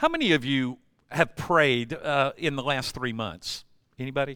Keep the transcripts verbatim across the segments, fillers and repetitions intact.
How many of you have prayed uh, in the last three months? Anybody?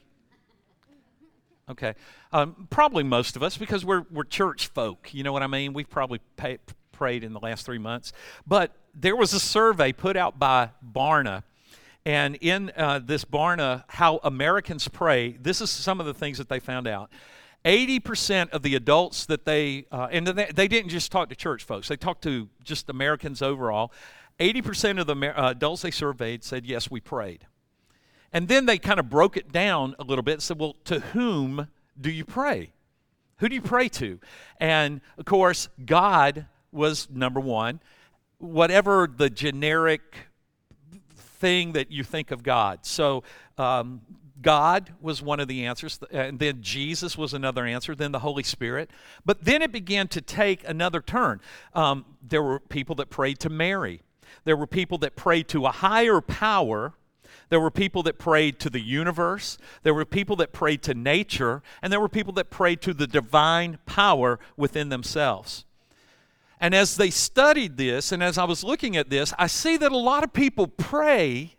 Okay. Um, probably most of us, because we're we're church folk. You know what I mean? We've probably pay, prayed in the last three months. But there was a survey put out by Barna. And in uh, this Barna, How Americans Pray, this is some of the things that they found out. eighty percent of the adults that they, uh, and they, they didn't just talk to church folks, they talked to just Americans overall. eighty percent of the uh, adults they surveyed said, yes, we prayed. And then they kind of broke it down a little bit and said, well, to whom do you pray? Who do you pray to? And, of course, God was number one. Whatever the generic thing that you think of God. So um, God was one of the answers, and then Jesus was another answer, then the Holy Spirit. But then it began to take another turn. Um, there were people that prayed to Mary. There were people that prayed to a higher power. There were people that prayed to the universe. There were people that prayed to nature. And there were people that prayed to the divine power within themselves. And as they studied this, and as I was looking at this, I see that a lot of people pray,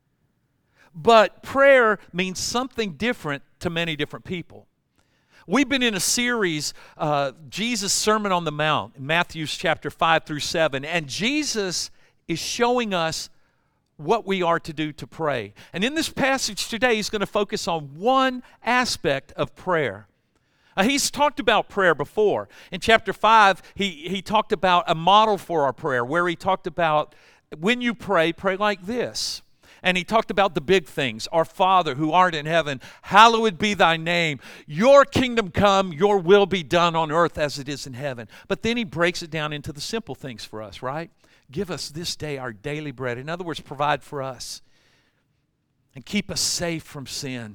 but prayer means something different to many different people. We've been in a series, uh, Jesus' Sermon on the Mount, Matthew chapter five through seven, and Jesus is showing us what we are to do to pray. And in this passage today, he's going to focus on one aspect of prayer. Uh, he's talked about prayer before. In chapter five, he, he talked about a model for our prayer, where he talked about when you pray, pray like this. And he talked about the big things. Our Father who art in heaven, hallowed be thy name. Your kingdom come, your will be done on earth as it is in heaven. But then he breaks it down into the simple things for us, right? Give us this day our daily bread. In other words, provide for us. And keep us safe from sin.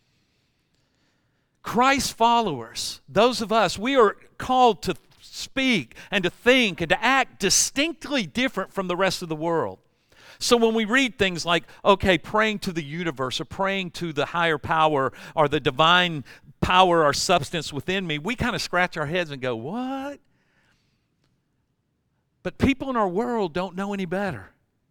Christ followers, those of us, we are called to speak and to think and to act distinctly different from the rest of the world. So when we read things like, okay, praying to the universe or praying to the higher power or the divine power or substance within me, we kind of scratch our heads and go, what? But people in our world don't know any better.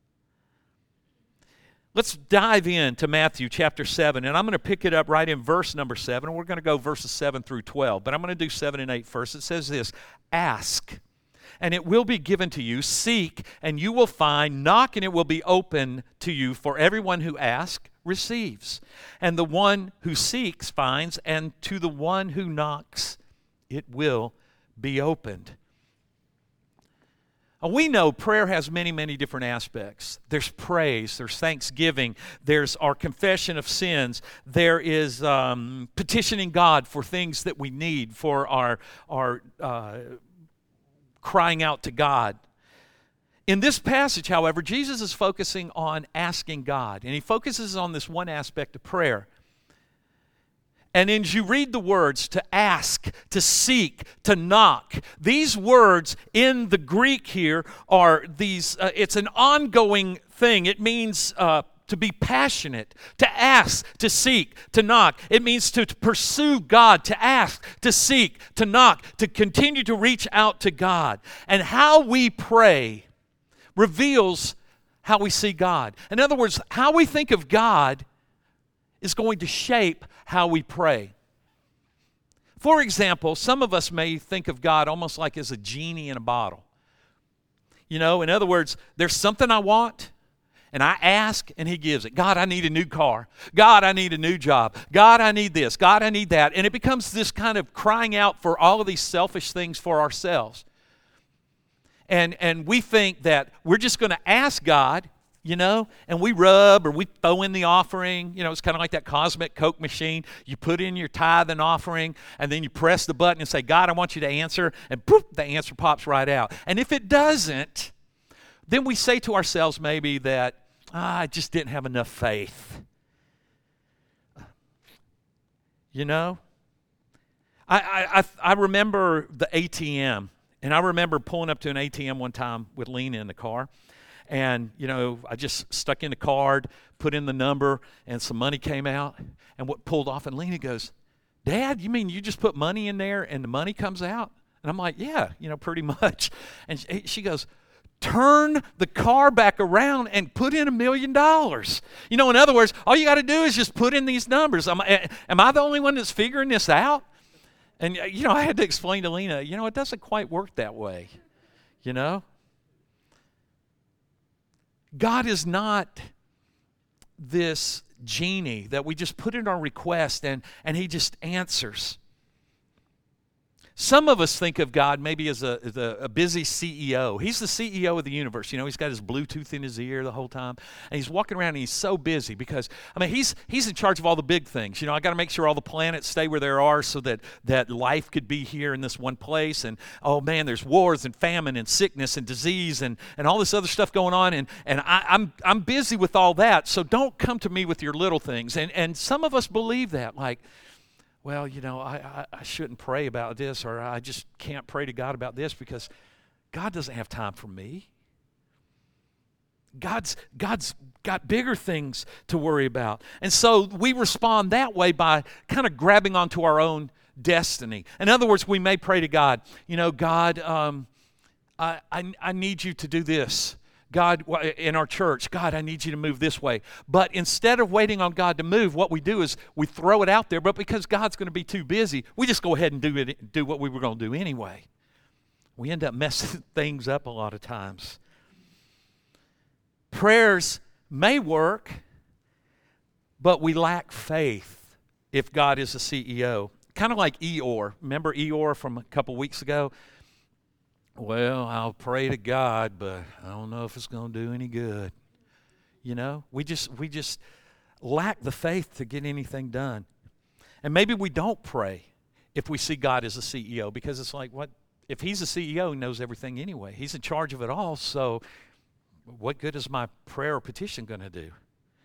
Let's dive into Matthew chapter seven, and I'm going to pick it up right in verse number seven, and we're going to go verses seven through twelve, but I'm going to do seven and eight first. It says this, ask, and it will be given to you. Seek, and you will find. Knock, and it will be open to you. For everyone who asks receives, and the one who seeks finds, and to the one who knocks it will be opened. We know prayer has many, many different aspects. There's praise, there's thanksgiving, there's our confession of sins, there is um, petitioning God for things that we need, for our, our uh, crying out to God. In this passage, however, Jesus is focusing on asking God, and he focuses on this one aspect of prayer. And as you read the words, to ask, to seek, to knock, these words in the Greek here are these, uh, it's an ongoing thing. It means uh, to be passionate, to ask, to seek, to knock. It means to, to pursue God, to ask, to seek, to knock, to continue to reach out to God. And how we pray reveals how we see God. In other words, how we think of God is going to shape how we pray. For example, some of us may think of God almost like as a genie in a bottle. You know, in other words, there's something I want, and I ask, and he gives it. God, I need a new car. God, I need a new job. God, I need this. God, I need that. And it becomes this kind of crying out for all of these selfish things for ourselves. And, and we think that we're just going to ask God, you know, and we rub or we throw in the offering. You know, it's kind of like that cosmic Coke machine. You put in your tithe and offering, and then you press the button and say, God, I want you to answer, and poof, the answer pops right out. And if it doesn't, then we say to ourselves maybe that, ah, I just didn't have enough faith. You know? I, I, I remember the A T M, and I remember pulling up to an A T M one time with Lena in the car. And, you know, I just stuck in the card, put in the number, and some money came out. And what pulled off, and Lena goes, Dad, you mean you just put money in there and the money comes out? And I'm like, yeah, you know, pretty much. And she goes, turn the car back around and put in a million dollars. You know, in other words, all you got to do is just put in these numbers. Am I, am I the only one that's figuring this out? And, you know, I had to explain to Lena, you know, it doesn't quite work that way, you know? God is not this genie that we just put in our request and, and he just answers. Some of us think of God maybe as a, as a, a busy C E O. He's the C E O of the universe. You know, he's got his Bluetooth in his ear the whole time. And he's walking around and he's so busy because, I mean, he's he's in charge of all the big things. You know, I got to make sure all the planets stay where they are so that, that life could be here in this one place. And, oh, man, there's wars and famine and sickness and disease and, and all this other stuff going on. And, and I, I'm, I'm busy with all that. So don't come to me with your little things. And, and some of us believe that, like, well, you know, I, I, I shouldn't pray about this, or I just can't pray to God about this because God doesn't have time for me. God's, God's got bigger things to worry about. And so we respond that way by kind of grabbing onto our own destiny. In other words, we may pray to God, you know, God, um, I, I, I need you to do this. God, in our church, God, I need you to move this way. But instead of waiting on God to move, what we do is we throw it out there. But because God's going to be too busy, we just go ahead and do it, do what we were going to do anyway. We end up messing things up a lot of times. Prayers may work, but we lack faith if God is the C E O. Kind of like Eeyore. Remember Eeyore from a couple weeks ago? Well, I'll pray to God, but I don't know if it's going to do any good. You know, we just we just lack the faith to get anything done. And maybe we don't pray if we see God as a C E O, because it's like, what if he's a C E O, he knows everything anyway. He's in charge of it all, so what good is my prayer or petition going to do?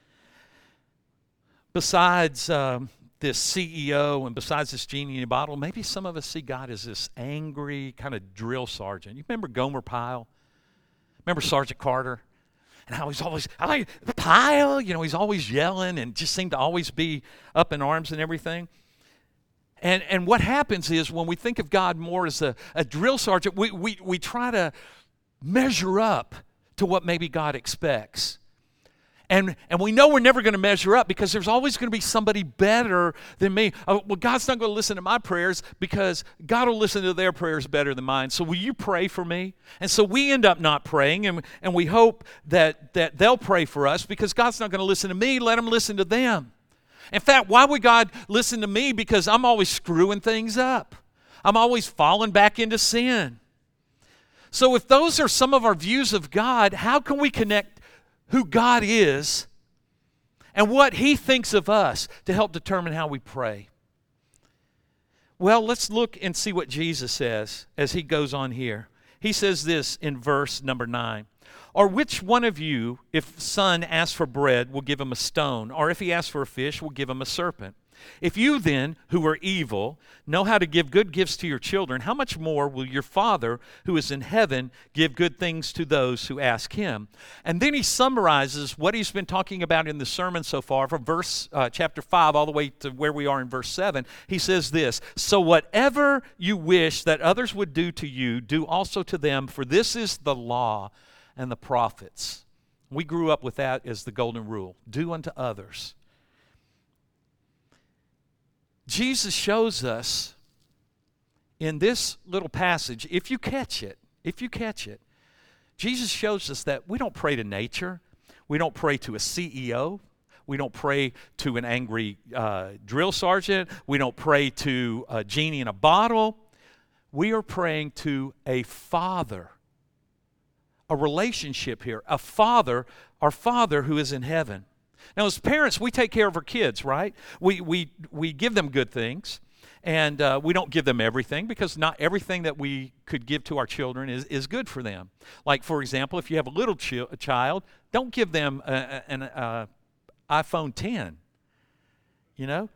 Besides um, this C E O and besides this genie in a bottle, maybe some of us see God as this angry kind of drill sergeant. You remember Gomer Pyle? Remember Sergeant Carter? And how he's always, I like, Pyle, you know, he's always yelling and just seemed to always be up in arms and everything. And and what happens is when we think of God more as a, a drill sergeant, we, we, we try to measure up to what maybe God expects. And and we know we're never going to measure up because there's always going to be somebody better than me. Oh, well, God's not going to listen to my prayers because God will listen to their prayers better than mine. So will you pray for me? And so we end up not praying, and, and we hope that, that they'll pray for us because God's not going to listen to me. Let him listen to them. In fact, why would God listen to me? Because I'm always screwing things up. I'm always falling back into sin. So if those are some of our views of God, how can we connect who God is and what he thinks of us to help determine how we pray? Well, let's look and see what Jesus says as he goes on here. He says this in verse number nine. Or which one of you, if son asks for bread, will give him a stone? Or if he asks for a fish, will give him a serpent? If you then, who are evil, know how to give good gifts to your children, how much more will your Father who is in heaven give good things to those who ask him? And then he summarizes what he's been talking about in the sermon so far from verse uh, chapter five all the way to where we are in verse seven. He says this, so whatever you wish that others would do to you, do also to them, for this is the law and the prophets. We grew up with that as the golden rule. Do unto others. Jesus shows us in this little passage, if you catch it, if you catch it, Jesus shows us that we don't pray to nature. We don't pray to a C E O. We don't pray to an angry uh, drill sergeant. We don't pray to a genie in a bottle. We are praying to a Father. A relationship here, a Father, our Father who is in heaven. Now, as parents, we take care of our kids, right? We we we give them good things, and uh, we don't give them everything because not everything that we could give to our children is, is good for them. Like, for example, if you have a little chi- a child, don't give them a, a, an a iPhone ten, you know?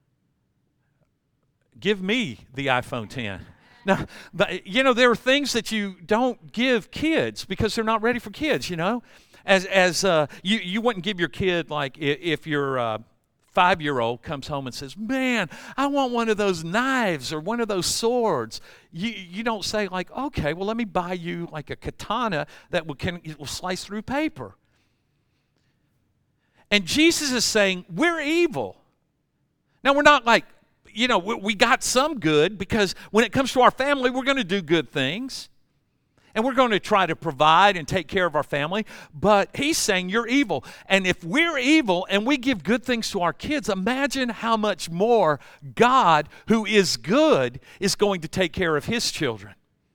Give me the iPhone ten. Now, but, you know, there are things that you don't give kids because they're not ready for kids, you know. As as uh, you, you wouldn't give your kid, like, if you're uh, five-year-old comes home and says, man, I want one of those knives or one of those swords. You, you don't say like, okay, well, let me buy you like a katana that will, can, will slice through paper. And Jesus is saying, we're evil. Now, we're not like, you know, we, we got some good, because when it comes to our family, we're going to do good things. And we're going to try to provide and take care of our family. But he's saying you're evil. And if we're evil and we give good things to our kids, imagine how much more God, who is good, is going to take care of his children.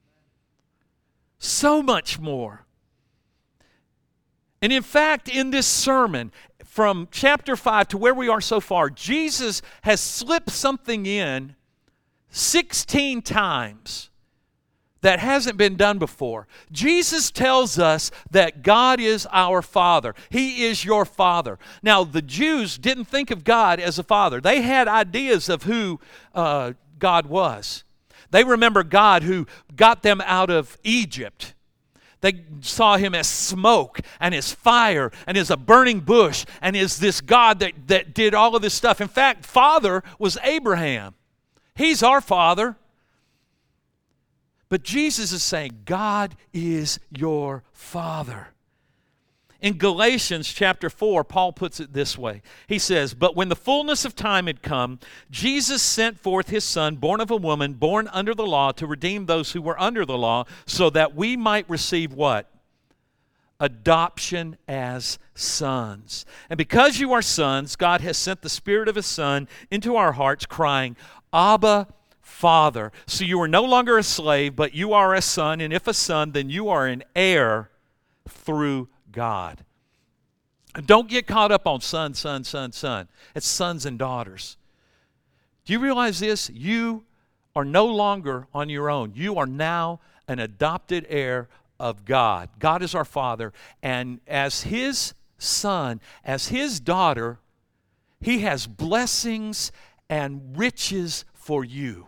So much more. And in fact, in this sermon, from chapter five to where we are so far, Jesus has slipped something in sixteen times that hasn't been done before. Jesus tells us that God is our Father. He is your Father. Now, the Jews didn't think of God as a father. They had ideas of who uh, God was. They remember God who got them out of Egypt. They saw him as smoke and as fire and as a burning bush and as this God that, that did all of this stuff. In fact, Father was Abraham. He's our Father. But Jesus is saying, God is your Father. In Galatians chapter four, Paul puts it this way. He says, but when the fullness of time had come, Jesus sent forth his Son, born of a woman, born under the law, to redeem those who were under the law, so that we might receive what? Adoption as sons. And because you are sons, God has sent the Spirit of his Son into our hearts, crying, Abba, Father. So you are no longer a slave, but you are a son, and if a son, then you are an heir through God. And don't get caught up on son, son, son, son. It's sons and daughters. Do you realize this? You are no longer on your own. You are now an adopted heir of God. God is our Father, and as his son, as his daughter, he has blessings and riches for you.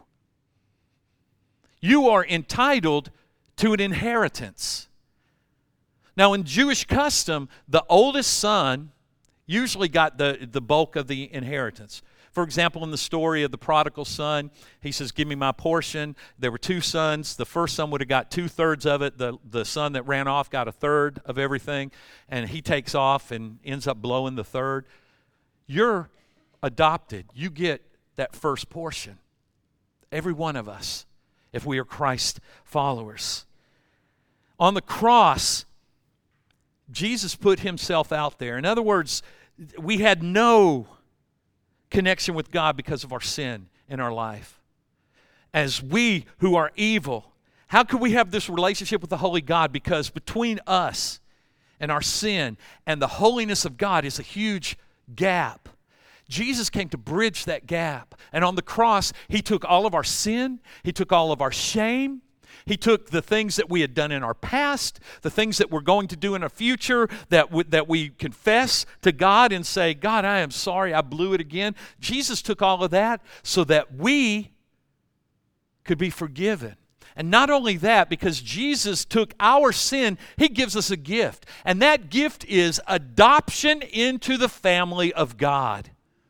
You are entitled to an inheritance. Now, in Jewish custom, the oldest son usually got the, the bulk of the inheritance. For example, in the story of the prodigal son, he says, give me my portion. There were two sons. The first son would have got two-thirds of it. The, the son that ran off got a third of everything. And he takes off and ends up blowing the third. You're adopted. You get that first portion. Every one of us, if we are Christ followers. On the cross, Jesus put himself out there. In other words, we had no connection with God because of our sin in our life. As we who are evil, how could we have this relationship with the holy God? Because between us and our sin and the holiness of God is a huge gap. Jesus came to bridge that gap. And on the cross, he took all of our sin. He took all of our shame. He took the things that we had done in our past, the things that we're going to do in our future, that we, that we confess to God and say, God, I am sorry, I blew it again. Jesus took all of that so that we could be forgiven. And not only that, because Jesus took our sin, he gives us a gift. And that gift is adoption into the family of God.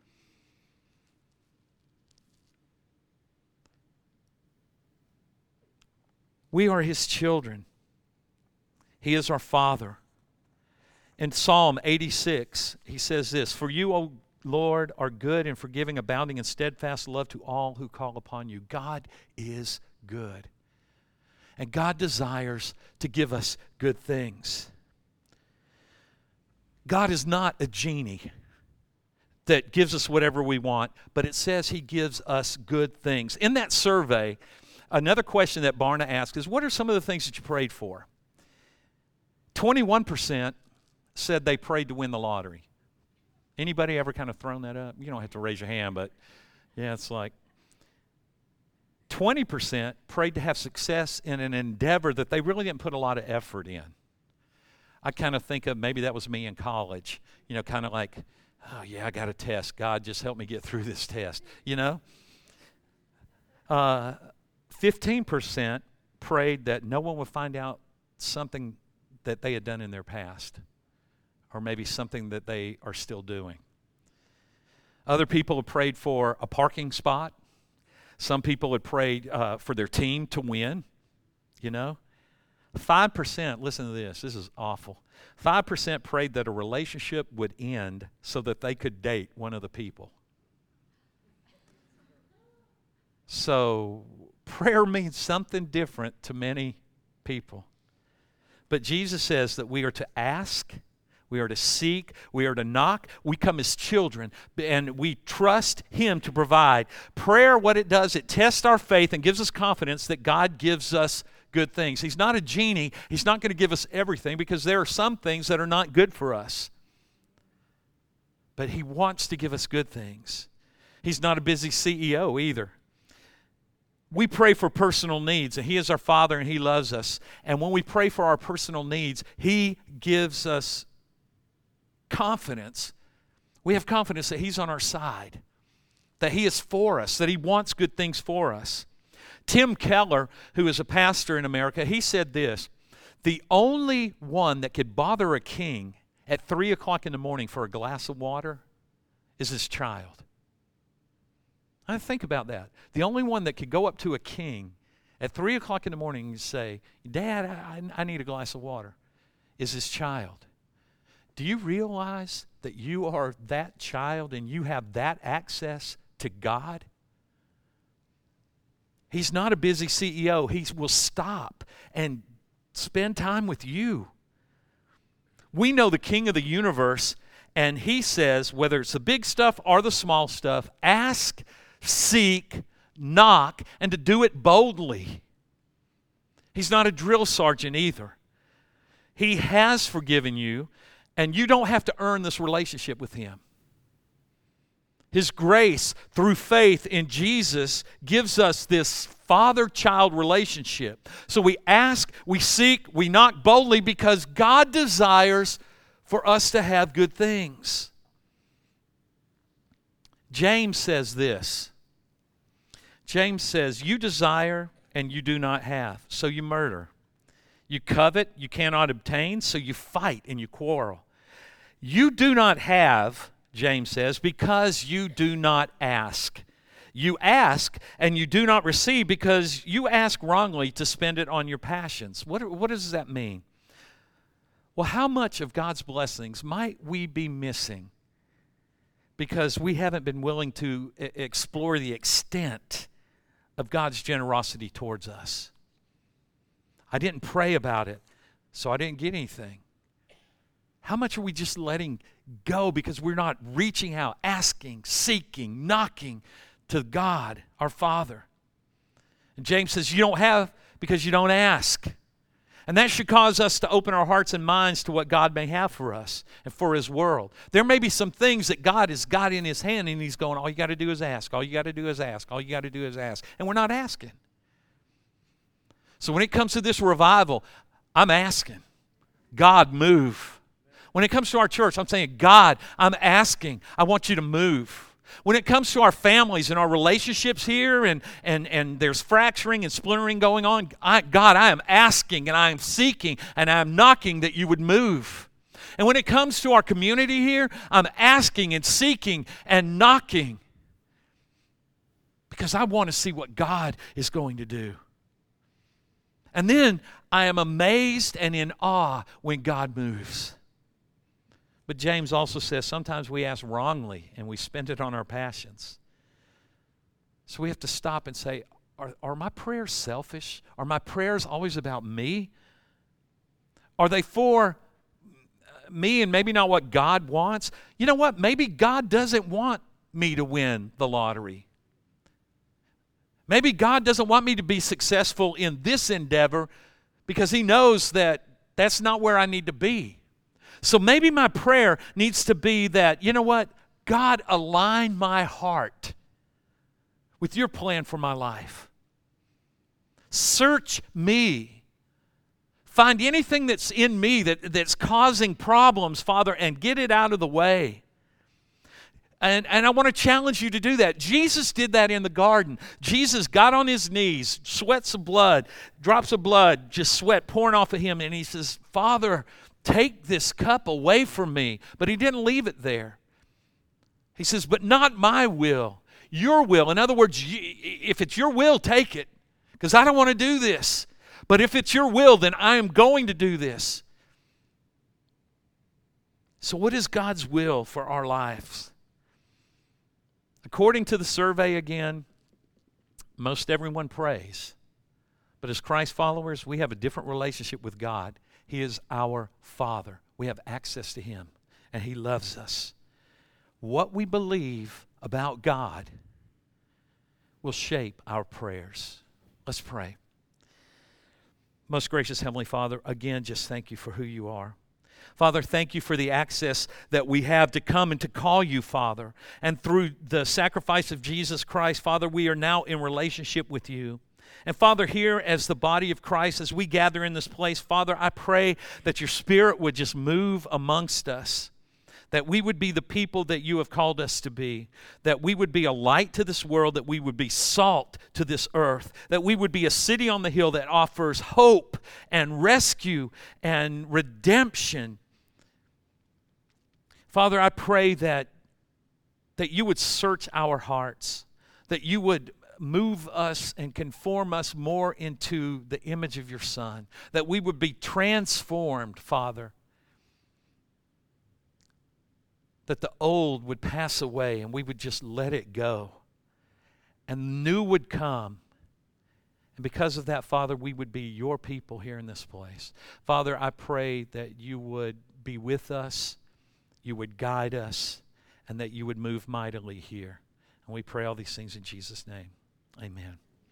We are his children. He is our Father. In Psalm eighty-six, he says this, for you, O Lord, are good and forgiving, abounding in steadfast love to all who call upon you. God is good. And God desires to give us good things. God is not a genie that gives us whatever we want, but it says he gives us good things. In that survey, another question that Barna asked is, what are some of the things that you prayed for? twenty-one percent said they prayed to win the lottery. Anybody ever kind of thrown that up? You don't have to raise your hand, but yeah, it's like twenty percent prayed to have success in an endeavor that they really didn't put a lot of effort in. I kind of think of maybe that was me in college, you know, kind of like, oh yeah, I got a test. God, just help me get through this test, you know? Uh, fifteen percent prayed that no one would find out something that they had done in their past, or maybe something that they are still doing. Other people have prayed for a parking spot. Some people had prayed uh, for their team to win, you know. five percent, listen to this, this is awful. five percent prayed that a relationship would end so that they could date one of the people. So prayer means something different to many people. But Jesus says that we are to ask, we are to seek, we are to knock. We come as children, and we trust Him to provide. Prayer, what it does, it tests our faith and gives us confidence that God gives us good things. He's not a genie. He's not going to give us everything, because there are some things that are not good for us. But He wants to give us good things. He's not a busy C E O either. We pray for personal needs, and He is our Father, and He loves us. And when we pray for our personal needs, He gives us confidence. We have confidence that He's on our side, that He is for us, that He wants good things for us. Tim Keller, who is a pastor in America, he said this: the only one that could bother a king at three o'clock in the morning for a glass of water is his child. I think about that. The only one that could go up to a king at three o'clock in the morning and say, Dad, I, I need a glass of water, is his child. Do you realize that you are that child and you have that access to God? He's not a busy C E O. He will stop and spend time with you. We know the King of the universe, and He says, whether it's the big stuff or the small stuff, ask, seek, knock, and to do it boldly. He's not a drill sergeant either. He has forgiven you, and you don't have to earn this relationship with Him. His grace through faith in Jesus gives us this father-child relationship. So we ask, we seek, we knock boldly, because God desires for us to have good things. James says this. James says, you desire and you do not have, so you murder. You covet, you cannot obtain, so you fight and you quarrel. You do not have, James says, because you do not ask. You ask and you do not receive because you ask wrongly to spend it on your passions. What, what does that mean? Well, how much of God's blessings might we be missing because we haven't been willing to I- explore the extent of God's generosity towards us? I didn't pray about it, so I didn't get anything. How much are we just letting go because we're not reaching out, asking, seeking, knocking to God, our Father? And James says, you don't have because you don't ask. And that should cause us to open our hearts and minds to what God may have for us and for His world. There may be some things that God has got in His hand, and He's going, all you got to do is ask. All you got to do is ask. All you got to do is ask. And we're not asking. So when it comes to this revival, I'm asking, God, move. When it comes to our church, I'm saying, God, I'm asking, I want you to move. When it comes to our families and our relationships here, and, and, and there's fracturing and splintering going on, I, God, I am asking and I am seeking and I am knocking that you would move. And when it comes to our community here, I'm asking and seeking and knocking because I want to see what God is going to do. And then I am amazed and in awe when God moves. But James also says sometimes we ask wrongly and we spend it on our passions. So we have to stop and say, are, are my prayers selfish? Are my prayers always about me? Are they for me and maybe not what God wants? You know what? Maybe God doesn't want me to win the lottery. Maybe God doesn't want me to be successful in this endeavor because He knows that that's not where I need to be. So maybe my prayer needs to be that, you know what? God, align my heart with your plan for my life. Search me. Find anything that's in me that, that's causing problems, Father, and get it out of the way. And, and I want to challenge you to do that. Jesus did that in the garden. Jesus got on His knees, sweats of blood, drops of blood, just sweat pouring off of Him, and He says, Father, take this cup away from me. But He didn't leave it there. He says, but not my will, your will. In other words, if it's your will, take it, because I don't want to do this. But if it's your will, then I am going to do this. So what is God's will for our lives? According to the survey again, most everyone prays. But as Christ followers, we have a different relationship with God. He is our Father. We have access to Him, and He loves us. What we believe about God will shape our prayers. Let's pray. Most gracious Heavenly Father, again, just thank you for who you are. Father, thank you for the access that we have to come and to call you, Father. And through the sacrifice of Jesus Christ, Father, we are now in relationship with you. And Father, here as the body of Christ, as we gather in this place, Father, I pray that your Spirit would just move amongst us, that we would be the people that you have called us to be, that we would be a light to this world, that we would be salt to this earth, that we would be a city on the hill that offers hope and rescue and redemption. Father, I pray that, that you would search our hearts, that you would move us and conform us more into the image of your Son, that we would be transformed, Father, that the old would pass away and we would just let it go, and new would come. And because of that, Father, we would be your people here in this place. Father, I pray that you would be with us, you would guide us, and that you would move mightily here. And we pray all these things in Jesus' name. Amen.